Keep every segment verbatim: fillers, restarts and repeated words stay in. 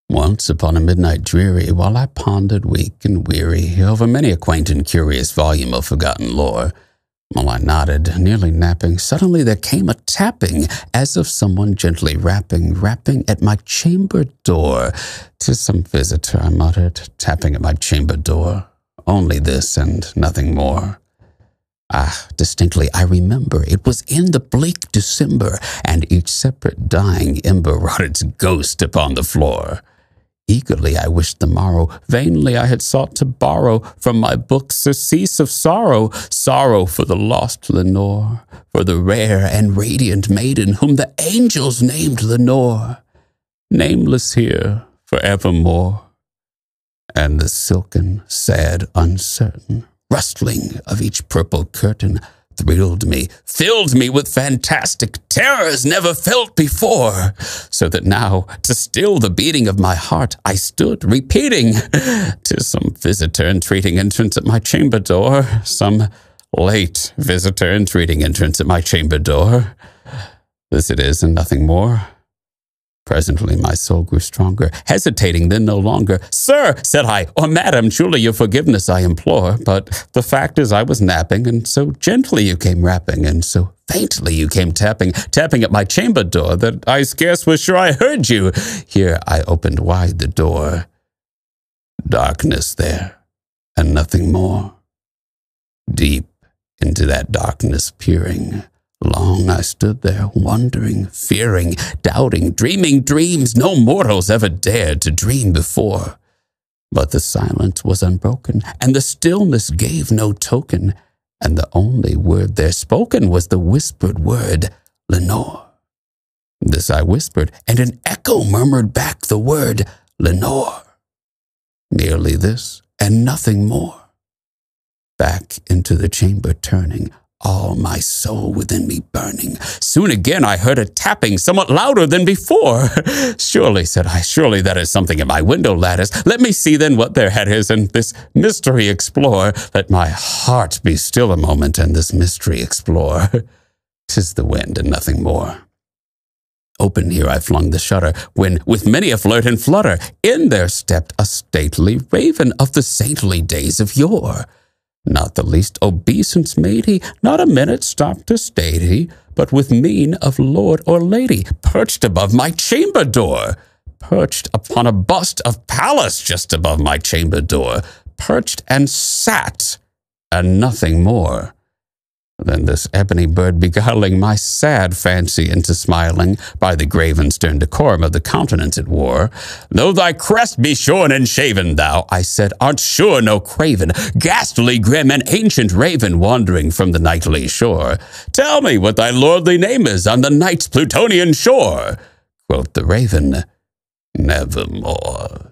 Once upon a midnight dreary, while I pondered weak and weary over many a quaint and curious volume of forgotten lore, while I nodded, nearly napping, suddenly there came a tapping, as of someone gently rapping, rapping at my chamber door. "'Tis some visitor," I muttered, tapping at my chamber door. Only this and nothing more. Ah, distinctly I remember it was in the bleak December, and each separate dying ember wrought its ghost upon the floor. Eagerly I wished the morrow, vainly I had sought to borrow from my book surcease of sorrow, sorrow for the lost Lenore, for the rare and radiant maiden whom the angels named Lenore, nameless here forevermore. And the silken, sad, uncertain rustling of each purple curtain thrilled me, filled me with fantastic terrors never felt before, so that now, to still the beating of my heart, I stood repeating, "'Tis some visitor entreating entrance at my chamber door, some late visitor entreating entrance at my chamber door. This it is and nothing more." Presently my soul grew stronger, hesitating then no longer. "Sir," said I, "or madam, truly your forgiveness I implore, but the fact is I was napping, and so gently you came rapping, and so faintly you came tapping, tapping at my chamber door, that I scarce was sure I heard you." Here I opened wide the door. Darkness there, and nothing more. Deep into that darkness peering, long I stood there, wondering, fearing, doubting, dreaming dreams no mortals ever dared to dream before. But the silence was unbroken, and the stillness gave no token, and the only word there spoken was the whispered word, "Lenore." This I whispered, and an echo murmured back the word, "Lenore." Merely this, and nothing more. Back into the chamber turning, all my soul within me burning, soon again I heard a tapping somewhat louder than before. "Surely," said I, "surely that is something at my window lattice. Let me see then what there is, and this mystery explore. Let my heart be still a moment, and this mystery explore. 'Tis the wind and nothing more." Open here I flung the shutter, when, with many a flirt and flutter, in there stepped a stately raven of the saintly days of yore. Not the least obeisance made he, not a minute stopped to state he, but with mien of lord or lady, perched above my chamber door, perched upon a bust of Pallas just above my chamber door, perched and sat, and nothing more. Then this ebony bird beguiling my sad fancy into smiling, by the grave and stern decorum of the countenance it wore, "Though thy crest be shorn and shaven, thou," I said, "art sure no craven, ghastly, grim, and ancient raven, wandering from the nightly shore. Tell me what thy lordly name is on the night's Plutonian shore." Quoth the raven, "Nevermore."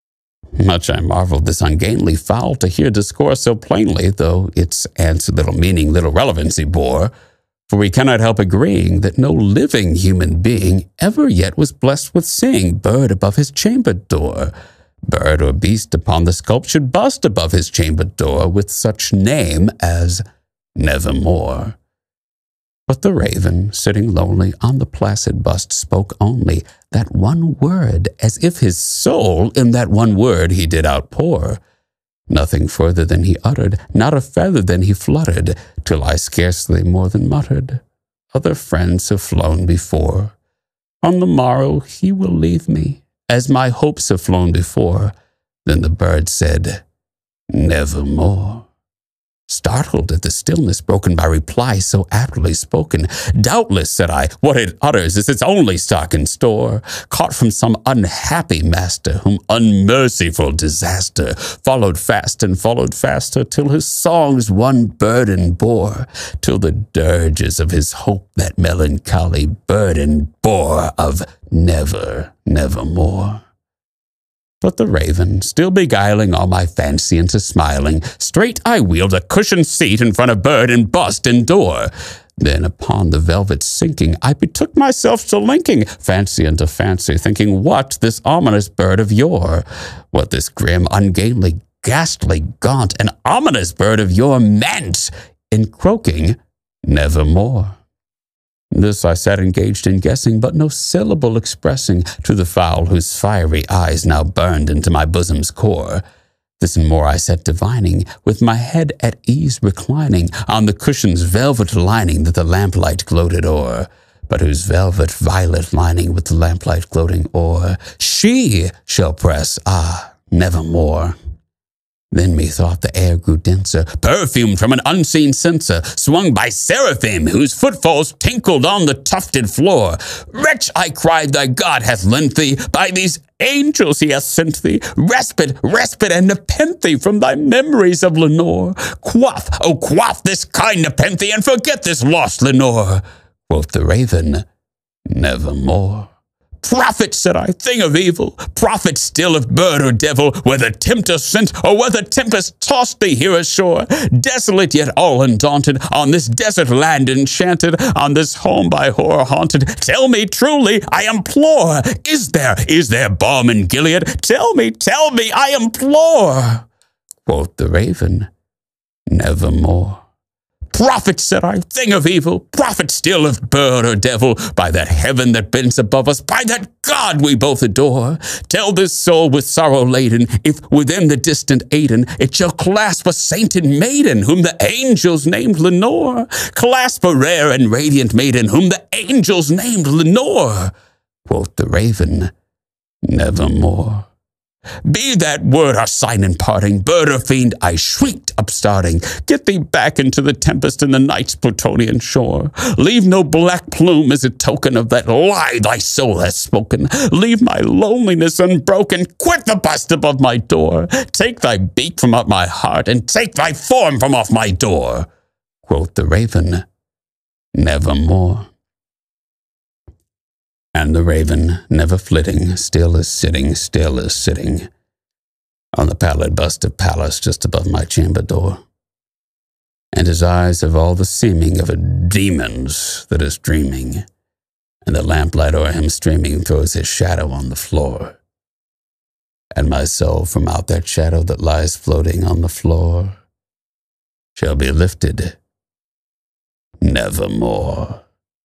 Much I marveled this ungainly fowl to hear discourse so plainly, though its answer little meaning, little relevancy bore. For we cannot help agreeing that no living human being ever yet was blessed with seeing bird above his chamber door, bird or beast upon the sculptured bust above his chamber door, with such name as Nevermore. But the raven, sitting lonely on the placid bust, spoke only that one word, as if his soul in that one word he did outpour. Nothing further than he uttered, not a feather than he fluttered, till I scarcely more than muttered, "Other friends have flown before. On the morrow he will leave me, as my hopes have flown before." Then the bird said, "Nevermore." Startled at the stillness broken by reply so aptly spoken, "Doubtless," said I, "what it utters is its only stock and store, caught from some unhappy master, whom unmerciful disaster followed fast and followed faster, till his songs one burden bore, till the dirges of his hope that melancholy burden bore of never, nevermore." But the raven, still beguiling all my fancy into smiling, straight I wheeled a cushioned seat in front of bird and bust and door. Then upon the velvet sinking, I betook myself to linking fancy into fancy, thinking what this ominous bird of yore, what this grim, ungainly, ghastly, gaunt, and ominous bird of yore meant in croaking nevermore. This I sat engaged in guessing, but no syllable expressing to the fowl whose fiery eyes now burned into my bosom's core. This and more I sat divining, with my head at ease reclining on the cushion's velvet lining that the lamplight gloated o'er, but whose velvet violet lining with the lamplight gloating o'er she shall press, ah, nevermore. Then methought the air grew denser, perfumed from an unseen censer, swung by seraphim, whose footfalls tinkled on the tufted floor. Wretch, I cried, thy God hath lent thee, by these angels he hath sent thee, respite, respite, and nepenthe from thy memories of Lenore. Quaff, oh quaff this kind nepenthe, and forget this lost Lenore. Quoth the raven, nevermore. Prophet, said I, thing of evil, prophet still of bird or devil, whether tempter sent or whether tempest tossed thee here ashore, desolate yet all undaunted, on this desert land enchanted, on this home by horror haunted, tell me truly, I implore, is there, is there balm in Gilead? Tell me, tell me, I implore. Quoth the raven, nevermore. Prophet, said I, thing of evil, prophet still of bird or devil, by that heaven that bends above us, by that God we both adore, tell this soul with sorrow laden, if within the distant Aidenn it shall clasp a sainted maiden, whom the angels named Lenore, clasp a rare and radiant maiden, whom the angels named Lenore. Quoth the raven, nevermore. Be that word our sign in parting, bird or fiend, I shrieked upstarting. Get thee back into the tempest in the night's Plutonian shore. Leave no black plume as a token of that lie thy soul has spoken. Leave my loneliness unbroken. Quit the bust above my door. Take thy beak from out my heart, and take thy form from off my door. Quoth the raven, nevermore. And the raven, never flitting, still is sitting, still is sitting, on the pallid bust of Pallas just above my chamber door. And his eyes have all the seeming of a demon's that is dreaming, and the lamplight o'er him streaming throws his shadow on the floor. And my soul from out that shadow that lies floating on the floor shall be lifted nevermore.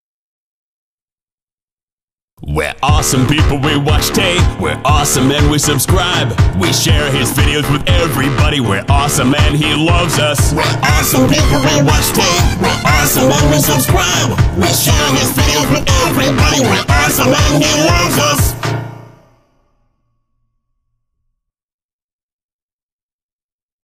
We're awesome people, we watch tape. We're awesome and we subscribe. We share his videos with everybody. We're awesome and he loves us. We're awesome people, we watch tape. We're awesome and we subscribe. We share his videos with everybody. We're awesome and he loves us.